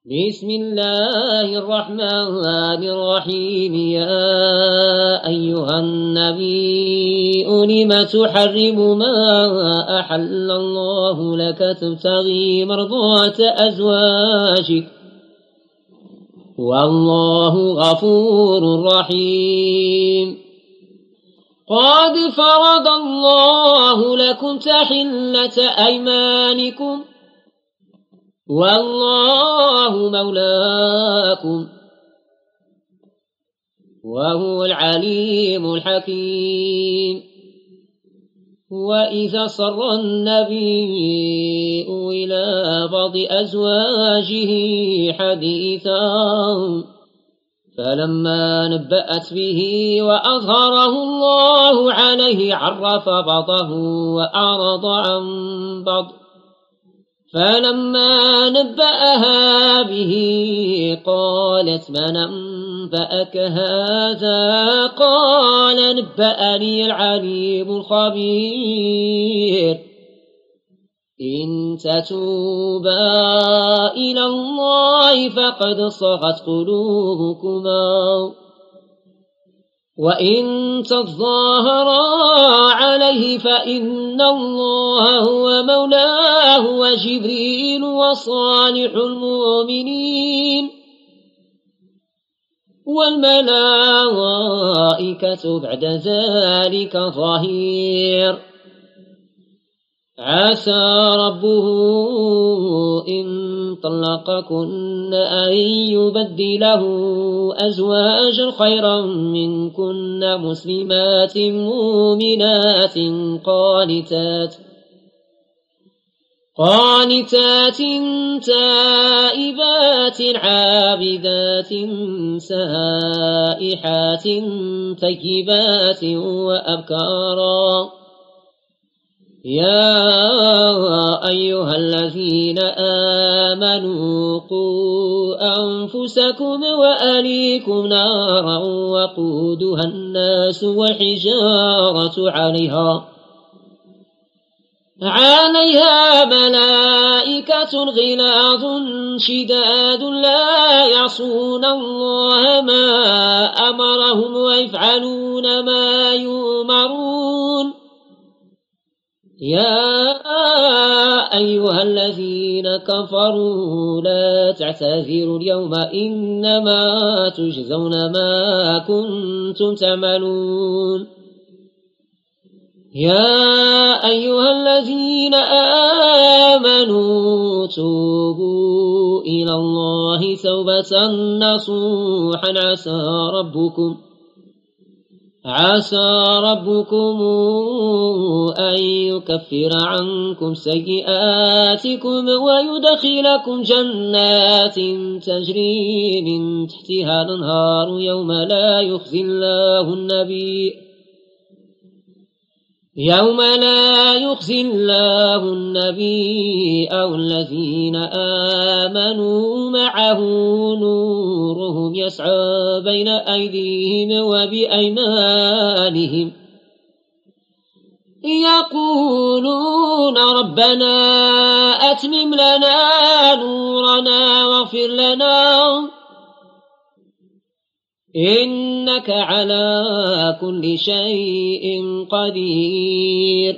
بسم الله الرحمن الرحيم. يا أيها النبي لم تحرم ما أحل الله لك تبتغي مرضات أزواجك والله غفور رحيم. قد فرض الله لكم تحلة أيمانكم والله مولاكم وهو العليم الحكيم. وإذا صر النبي إلى بعض أزواجه حديثا فلما نبأت به وأظهره الله عليه عرف بعضه وأعرض عن بعض. فلما نبأها به قالت من أنبأك هذا؟ قال نبأني العليم الخبير. إن تتوبا إلى الله فقد صغت قلوبكما وإن تظاهرا عليه فإن الله هو مولاه وجبريل وصالح المؤمنين والملائكة بعد ذلك ظهير. عسى ربه إن طلقكن أن يبدله أزواجا خيرا منكن مسلمات مؤمنات قانتات تائبات عابدات سائحات طيبات وأبكارا. يا أيها الذين آمنوا قوا أنفسكم وأهليكم نارا وقودها الناس والحجارة عليها ملائكة غلاظ شداد لا يعصون الله ما أمرهم ويفعلون ما يؤمرون. يا أيها الذين كفروا لا تعتذروا اليوم إنما تجزون ما كنتم تعملون. يا أيها الذين آمنوا توبوا إلى الله توبة نصوحا عسى ربكم أن يكفر عنكم سيئاتكم ويدخلكم جنات تجري من تحتها الأنهار يوم لا يخزي الله النبي أو الذين آمنوا معه نورهم يسعى بين أيديهم وبأيمانهم يقولون ربنا أتمم لنا نورنا واغفر لنا إنك على كل شيء قدير.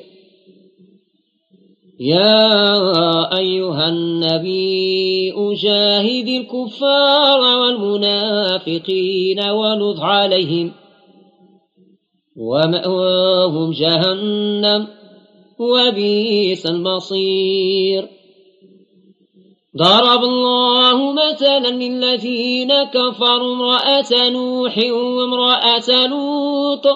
يا أيها النبي جاهد الكفار والمنافقين واغلظ عليهم ومأواهم جهنم وبئس المصير. ضرب الله مثلا للذين كفروا امرأة نوح وامرأة لوط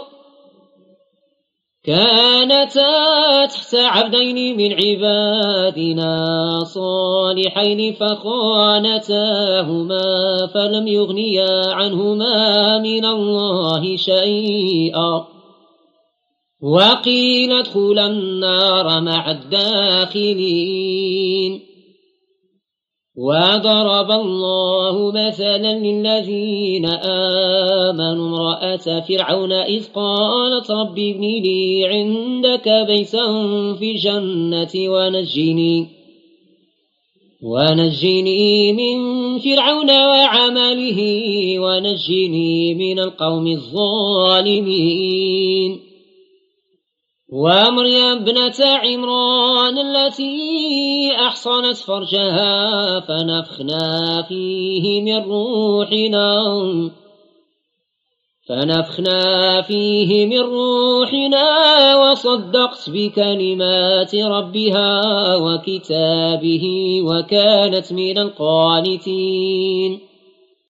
كانتا تحت عبدين من عبادنا صالحين فخانتاهما فلم يغنيا عنهما من الله شيئا وقيل ادخلا النار مع الداخلين. وضرب الله مثلا للذين آمنوا امرأة فرعون إذ قالت رب ابن لي عندك بيتا في الجنة ونجني من فرعون وعمله ونجني من القوم الظالمين ومريم ابنة عمران التي أحصنت فرجها فنفخنا فيه من روحنا وصدقت بكلمات ربها وكتابه وكانت من القانتين